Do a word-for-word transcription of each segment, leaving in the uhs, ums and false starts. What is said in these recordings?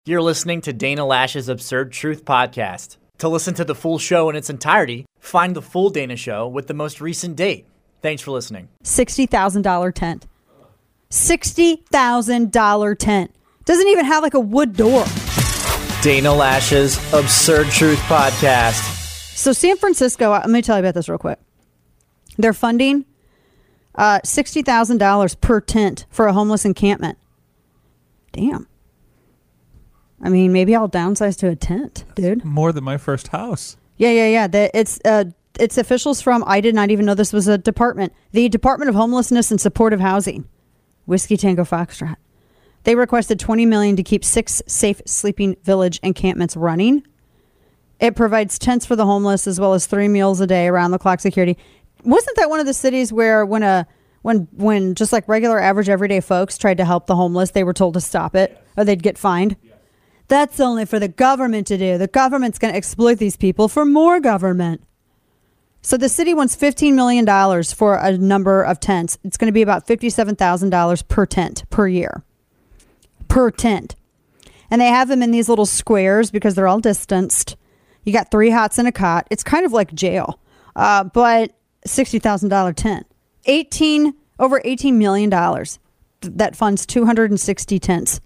You're listening to Dana Lash's Absurd Truth Podcast. To listen to the full show in its entirety, find the full Dana Show with the most recent date. Thanks for listening. sixty thousand dollars tent. sixty thousand dollars tent. Doesn't even have like a wood door. Dana Lash's Absurd Truth Podcast. So San Francisco, let me tell you about this real quick. They're funding uh, sixty thousand dollars per tent for a homeless encampment. Damn. I mean, maybe I'll downsize to a tent, dude. More than my first house. Yeah, yeah, yeah. The, it's uh, it's officials from, I did not even know this was a department. The Department of Homelessness and Supportive Housing. Whiskey Tango Foxtrot. They requested twenty million dollars to keep six safe sleeping village encampments running. It provides tents for the homeless as well as three meals a day, around the clock security. Wasn't that one of the cities where when a when when just like regular average everyday folks tried to help the homeless, they were told to stop it or they'd get fined? That's only for the government to do. The government's going to exploit these people for more government. So the city wants fifteen million dollars for a number of tents. It's going to be about fifty-seven thousand dollars per tent per year. Per tent. And they have them in these little squares because they're all distanced. You got three hots and a cot. It's kind of like jail. Uh, but sixty thousand dollars tent. eighteen over eighteen million dollars. That funds two hundred sixty tents.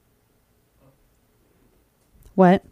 What?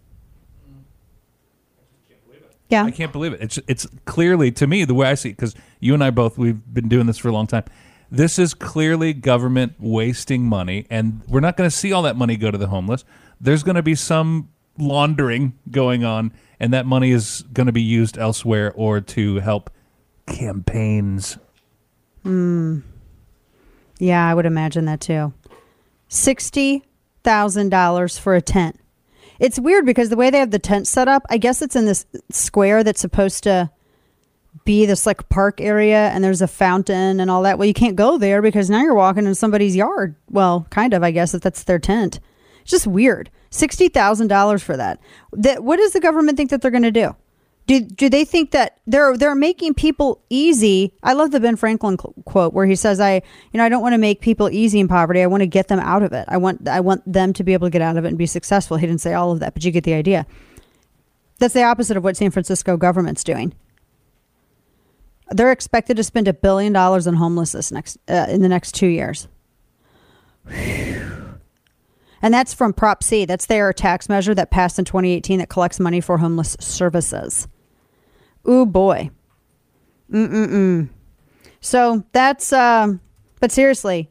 Yeah. I can't believe it. It's it's clearly, to me, the way I see it, because you and I both, we've been doing this for a long time. This is clearly government wasting money, and we're not going to see all that money go to the homeless. There's going to be some laundering going on, and that money is going to be used elsewhere or to help campaigns. Hmm. Yeah, I would imagine that too. sixty thousand dollars for a tent. It's weird because the way they have the tent set up, I guess it's in this square that's supposed to be this like park area, and there's a fountain and all that. Well, you can't go there because now you're walking in somebody's yard. Well, kind of, I guess, if that's their tent. It's just weird. sixty thousand dollars for that. That. What does the government think that they're going to do? Do do they think that they're they're making people easy? I love the Ben Franklin quote where he says, "I you know I don't want to make people easy in poverty. I want to get them out of it. I want I want them to be able to get out of it and be successful." He didn't say all of that, but you get the idea. That's the opposite of what San Francisco government's doing. They're expected to spend a billion dollars on homelessness next uh, in the next two years. Whew. And that's from Prop C. That's their tax measure that passed in twenty eighteen that collects money for homeless services. Ooh, boy. Mm-mm-mm. So that's, um, but seriously,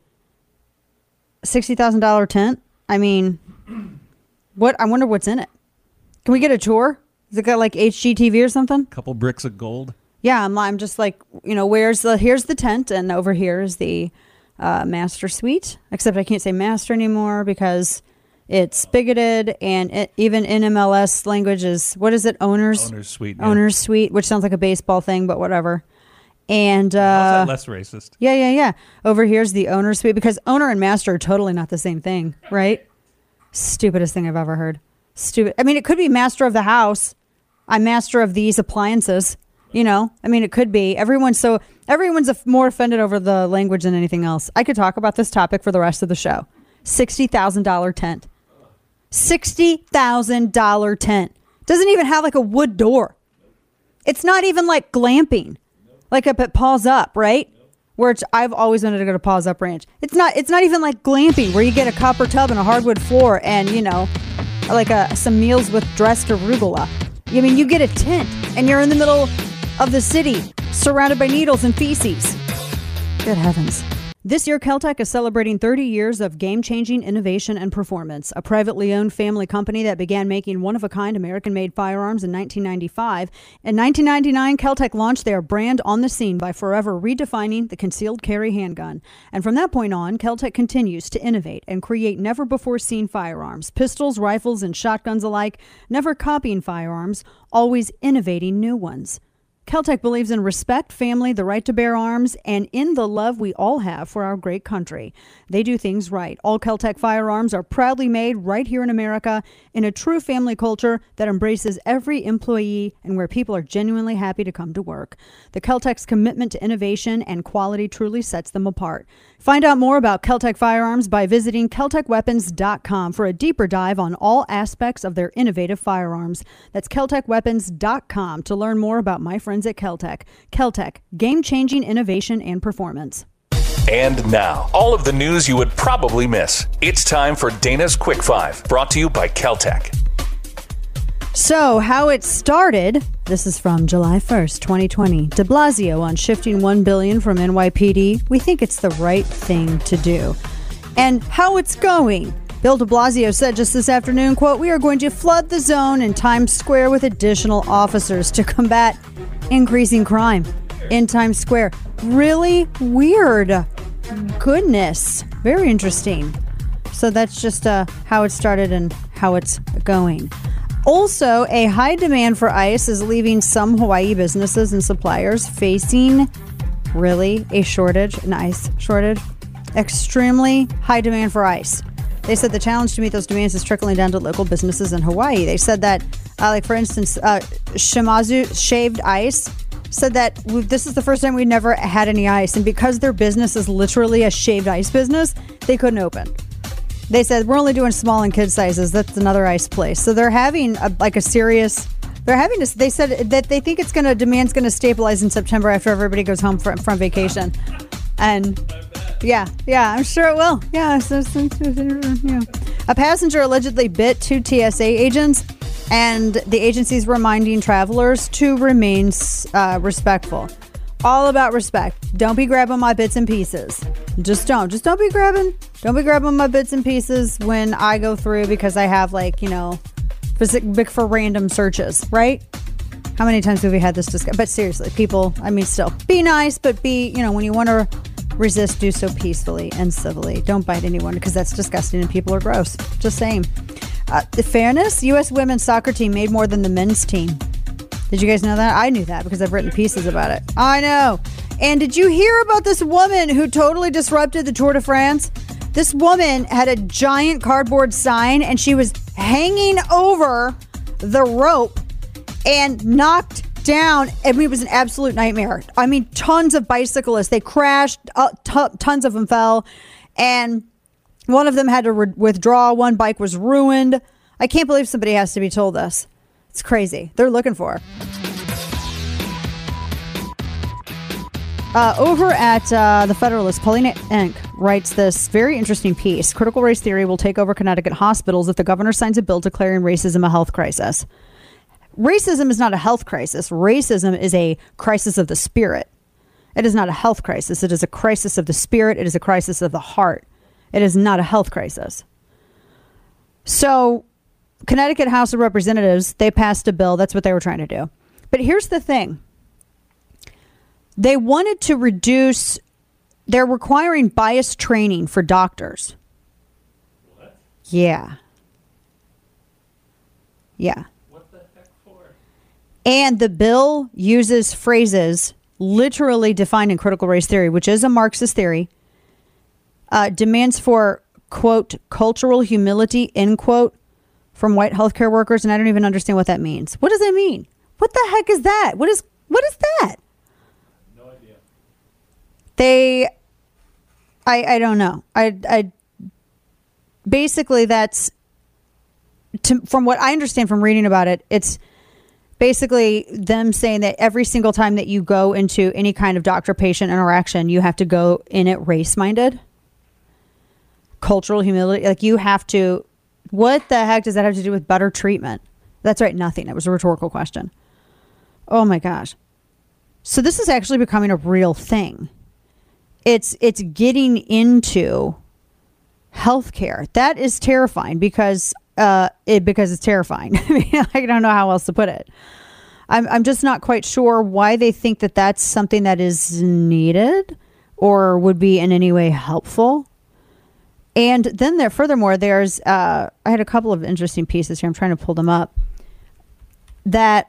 sixty thousand dollars tent? I mean, what? I wonder what's in it. Can we get a tour? Has it got like H G T V or something? Couple bricks of gold. Yeah, I'm, I'm just like, you know, where's the, here's the tent, and over here is the uh, master suite. Except I can't say master anymore because it's bigoted, and it, even in M L S language is, what is it? Owners? Owners suite. Yeah. Owners suite, which sounds like a baseball thing, but whatever. And uh, how's that less racist? Yeah, yeah, yeah. Over here's the owner suite, because owner and master are totally not the same thing, right? Stupidest thing I've ever heard. Stupid. I mean, it could be master of the house. I'm master of these appliances. You know, I mean, it could be. Everyone's so everyone's more offended over the language than anything else. I could talk about this topic for the rest of the show. sixty thousand dollars tent. sixty thousand dollars tent. Doesn't even have like a wood door. It's not even like glamping. Like up at Paws Up, right? Where it's, I've always wanted to go to Paws Up Ranch. It's not it's not even like glamping where you get a copper tub and a hardwood floor and, you know, like a, some meals with dressed arugula. I mean, you get a tent and you're in the middle of the city surrounded by needles and feces. Good heavens. This year, Keltec is celebrating thirty years of game-changing innovation and performance. A privately owned family company that began making one-of-a-kind American-made firearms in nineteen ninety-five. In nineteen ninety-nine, Keltec launched their brand on the scene by forever redefining the concealed carry handgun. And from that point on, Keltec continues to innovate and create never-before-seen firearms, pistols, rifles, and shotguns alike, never copying firearms, always innovating new ones. Keltec believes in respect, family, the right to bear arms, and in the love we all have for our great country. They do things right. All Keltec firearms are proudly made right here in America in a true family culture that embraces every employee and where people are genuinely happy to come to work. The Keltec's commitment to innovation and quality truly sets them apart. Find out more about Keltec Firearms by visiting Keltec Weapons dot com for a deeper dive on all aspects of their innovative firearms. That's Keltec Weapons dot com to learn more about my friends at Keltec. Keltec, game-changing innovation and performance. And now, all of the news you would probably miss. It's time for Dana's Quick Five, brought to you by Keltec. So, how it started, this is from July first, twenty twenty. De Blasio on shifting one billion dollars from N Y P D. We think it's the right thing to do. And how it's going. Bill de Blasio said just this afternoon, quote, "We are going to flood the zone in Times Square with additional officers to combat increasing crime in Times Square." Really weird. Goodness. Very interesting. So that's just uh, how it started and how it's going. Also, a high demand for ice is leaving some Hawaii businesses and suppliers facing, really, a shortage, an ice shortage. Extremely high demand for ice. They said the challenge to meet those demands is trickling down to local businesses in Hawaii. They said that, uh, like, for instance, uh, Shimazu Shaved Ice said that this is the first time we never had any ice. And because their business is literally a shaved ice business, they couldn't open. They said, we're only doing small and kid sizes. That's another ice place. So they're having a, like a serious, they're having this, they said that they think it's going to, demand's going to stabilize in September after everybody goes home from, from vacation. And yeah, yeah, I'm sure it will. Yeah. So, so, so, yeah. A passenger allegedly bit two T S A agents, and the agency's reminding travelers to remain uh, respectful. All about respect. Don't be grabbing my bits and pieces. Just don't. Just don't be grabbing. Don't be grabbing my bits and pieces when I go through, because I have, like, you know, for, for random searches, right? How many times have we had this discussion? But seriously, people, I mean, still, be nice, but be, you know, when you want to resist, do so peacefully and civilly. Don't bite anyone, because that's disgusting and people are gross. Just saying. Uh, the fairness, U S women's soccer team made more than the men's team. Did you guys know that? I knew that because I've written pieces about it. I know. And did you hear about this woman who totally disrupted the Tour de France? This woman had a giant cardboard sign, and she was hanging over the rope and knocked down. I mean, it was an absolute nightmare. I mean, tons of bicyclists, they crashed, uh, t- tons of them fell, and one of them had to re- withdraw. One bike was ruined. I can't believe somebody has to be told this. It's crazy. They're looking for her. Uh, over at uh, the Federalist, Paulina Inc writes this very interesting piece. Critical race theory will take over Connecticut hospitals if the governor signs a bill declaring racism a health crisis. Racism is not a health crisis. Racism is a crisis of the spirit. It is not a health crisis. It is a crisis of the spirit. It is a crisis of the heart. It is not a health crisis. So, Connecticut House of Representatives, they passed a bill. That's what they were trying to do. But here's the thing. They wanted to reduce, they're requiring bias training for doctors. What? Yeah. Yeah. What the heck for? And the bill uses phrases literally defined in critical race theory, which is a Marxist theory, uh, demands for, quote, cultural humility, end quote, from white healthcare workers. And I don't even understand what that means. What does that mean? What the heck is that? What is, what is that? They, I, I don't know. I, I, basically that's, to, from what I understand from reading about it, it's basically them saying that every single time that you go into any kind of doctor-patient interaction, you have to go in it race-minded. Cultural humility. Like, you have to, what the heck does that have to do with better treatment? That's right, nothing. It was a rhetorical question. Oh my gosh. So this is actually becoming a real thing. It's it's getting into healthcare. That is terrifying because uh it because it's terrifying. I mean, I don't know how else to put it. I'm I'm just not quite sure why they think that that's something that is needed or would be in any way helpful. And then there, furthermore, there's uh, I had a couple of interesting pieces here. I'm trying to pull them up. That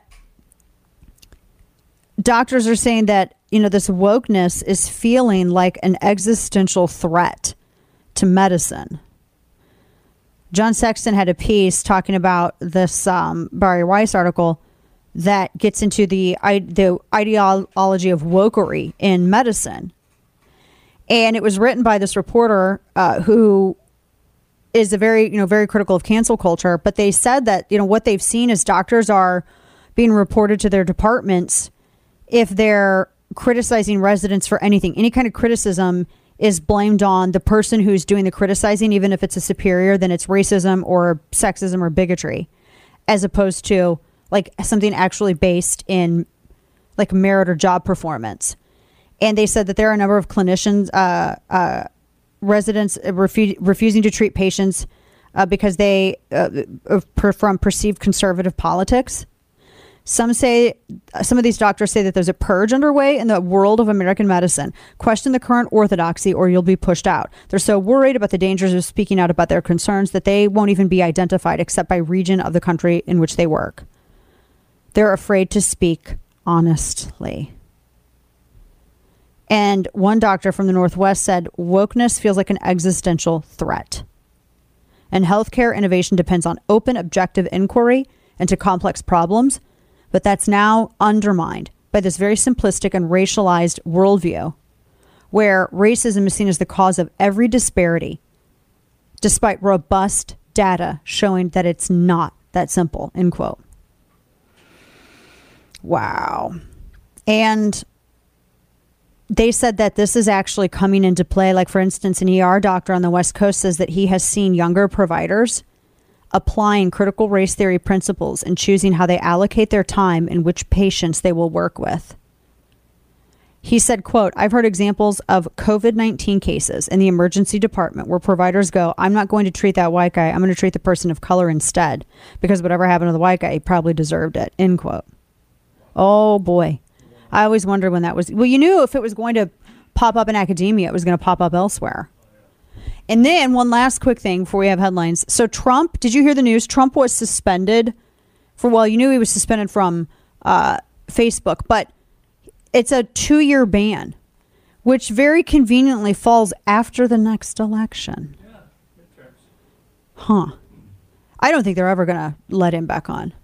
doctors are saying that, you know, this wokeness is feeling like an existential threat to medicine. John Sexton had a piece talking about this um, Barry Weiss article that gets into the the ideology of wokery in medicine. And it was written by this reporter uh, who is a very, you know, very critical of cancel culture. But they said that, you know, what they've seen is doctors are being reported to their departments if they're criticizing residents for anything. Any kind of criticism is blamed on the person who's doing the criticizing, even if it's a superior, then it's racism or sexism or bigotry, as opposed to like something actually based in like merit or job performance. And they said that there are a number of clinicians, uh, uh, residents refu- refusing to treat patients uh, because they, uh, per- from perceived conservative politics. Some say, some of these doctors say that there's a purge underway in the world of American medicine. Question the current orthodoxy or you'll be pushed out. They're so worried about the dangers of speaking out about their concerns that they won't even be identified except by region of the country in which they work. They're afraid to speak honestly. And one doctor from the Northwest said, wokeness feels like an existential threat. And healthcare innovation depends on open, objective inquiry into complex problems. But that's now undermined by this very simplistic and racialized worldview where racism is seen as the cause of every disparity, despite robust data showing that it's not that simple, end quote. Wow. And they said that this is actually coming into play. Like, for instance, an E R doctor on the West Coast says that he has seen younger providers applying critical race theory principles and choosing how they allocate their time and which patients they will work with. He said, quote, I've heard examples of covid nineteen cases in the emergency department where providers go, I'm not going to treat that white guy. I'm going to treat the person of color instead because whatever happened to the white guy, he probably deserved it, end quote. Oh, boy. I always wondered when that was. Well, you knew if it was going to pop up in academia, it was going to pop up elsewhere. And then one last quick thing before we have headlines. So Trump, did you hear the news? Trump was suspended for, well, you knew he was suspended from uh, Facebook, but it's a two-year ban, which very conveniently falls after the next election. Yeah, midterms. Huh. I don't think they're ever going to let him back on.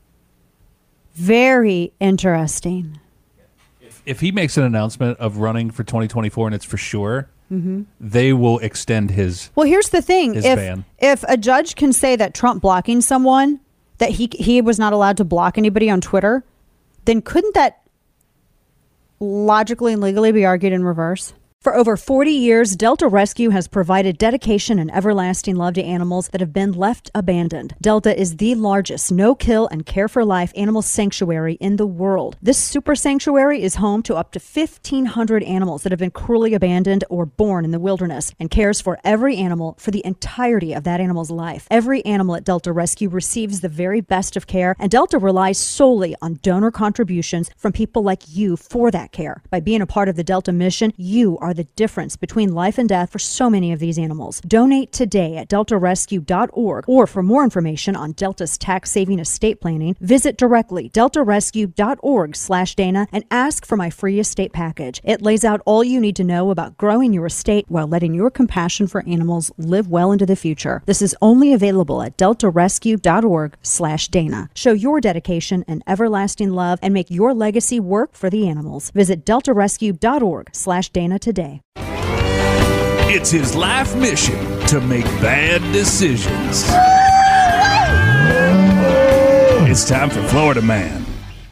Very interesting. If, if he makes an announcement of running for twenty twenty-four and it's for sure, mm-hmm. they will extend his Well, here's the thing. his If, ban. if a judge can say that Trump blocking someone, that he he was not allowed to block anybody on Twitter, then couldn't that logically and legally be argued in reverse? For over forty years, Delta Rescue has provided dedication and everlasting love to animals that have been left abandoned. Delta is the largest no-kill and care-for-life animal sanctuary in the world. This super sanctuary is home to up to fifteen hundred animals that have been cruelly abandoned or born in the wilderness and cares for every animal for the entirety of that animal's life. Every animal at Delta Rescue receives the very best of care, and Delta relies solely on donor contributions from people like you for that care. By being a part of the Delta mission, you are the difference between life and death for so many of these animals. Donate today at delta rescue dot org, or for more information on Delta's tax-saving estate planning, visit directly delta rescue dot org slash Dana and ask for my free estate package. It lays out all you need to know about growing your estate while letting your compassion for animals live well into the future. This is only available at delta rescue dot org slash Dana. Show your dedication and everlasting love and make your legacy work for the animals. Visit delta rescue dot org slash Dana today. It's his life mission to make bad decisions. It's time for Florida Man.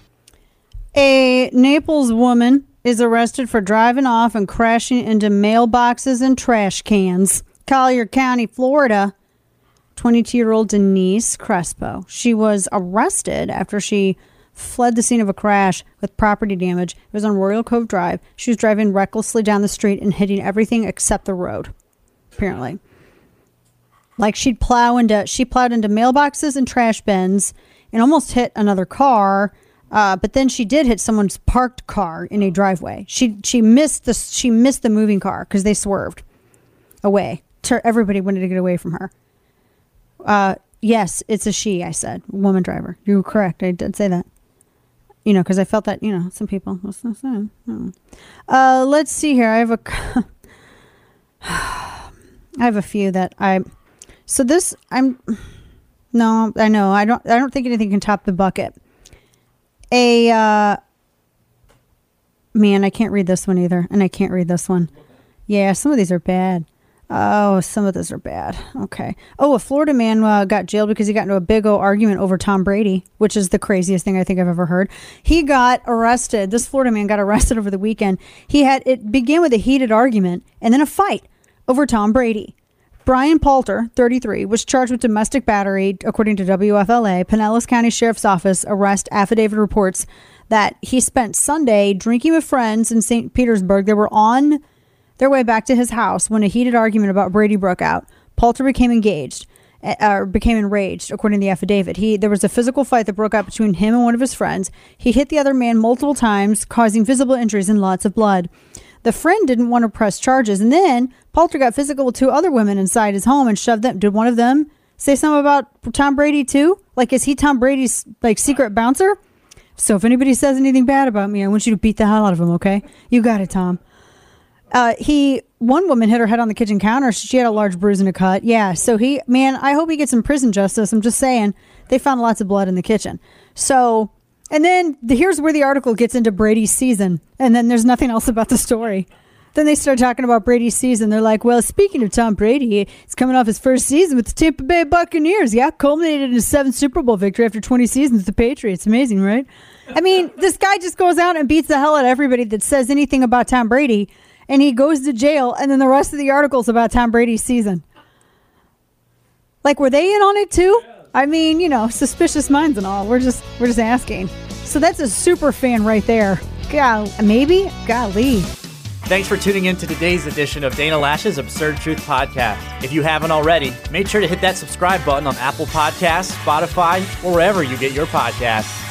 A Naples woman is arrested for driving off and crashing into mailboxes and trash cans. Collier County, Florida. twenty-two-year-old Denise Crespo. She was arrested after she fled the scene of a crash with property damage. It was on Royal Cove Drive. She was driving recklessly down the street and hitting everything except the road, apparently. Like she'd plow into, she plowed into mailboxes and trash bins and almost hit another car. Uh, but then she did hit someone's parked car in a driveway. She she missed the she missed the moving car because they swerved away. Everybody wanted to get away from her. Uh, yes, it's a she. I said woman driver. You were correct. I did say that. You know, because I felt that, you know, some people. Uh, let's see here. I have a, I have a few that I. So this, I'm. No, I know. I don't. I don't think anything can top the bucket. A. Uh, man, I can't read this one either, and I can't read this one. Yeah, some of these are bad. Oh, some of those are bad. Okay. Oh, a Florida man uh, got jailed because he got into a big old argument over Tom Brady, which is the craziest thing I think I've ever heard. He got arrested. This Florida man got arrested over the weekend. He had it began with a heated argument and then a fight over Tom Brady. Brian Palter, thirty-three, was charged with domestic battery, according to W F L A. Pinellas County Sheriff's Office arrest affidavit reports that he spent Sunday drinking with friends in Saint Petersburg. They were on their way back to his house when a heated argument about Brady broke out. Palter became engaged, or uh, became enraged, according to the affidavit. He There was a physical fight that broke out between him and one of his friends. He hit the other man multiple times, causing visible injuries and lots of blood. The friend didn't want to press charges, and then Palter got physical with two other women inside his home and shoved them. Did one of them say something about Tom Brady too? Like, is he Tom Brady's like secret bouncer? So if anybody says anything bad about me, I want you to beat the hell out of him, okay? You got it, Tom. Uh, he, one woman hit her head on the kitchen counter. She had a large bruise and a cut. Yeah. So he, man, I hope he gets some prison justice. I'm just saying, they found lots of blood in the kitchen. So, and then the, here's where the article gets into Brady's season. And then there's nothing else about the story. Then they start talking about Brady's season. They're like, well, speaking of Tom Brady, he's coming off his first season with the Tampa Bay Buccaneers. Yeah. Culminated in his seventh Super Bowl victory after twenty seasons with the Patriots. Amazing, right? I mean, this guy just goes out and beats the hell out of everybody that says anything about Tom Brady. And he goes to jail, and then the rest of the article's about Tom Brady's season. Like, were they in on it too? I mean, you know, suspicious minds and all. We're just we're just asking. So that's a super fan right there. God, maybe? Golly. Thanks for tuning in to today's edition of Dana Lash's Absurd Truth Podcast. If you haven't already, make sure to hit that subscribe button on Apple Podcasts, Spotify, or wherever you get your podcasts.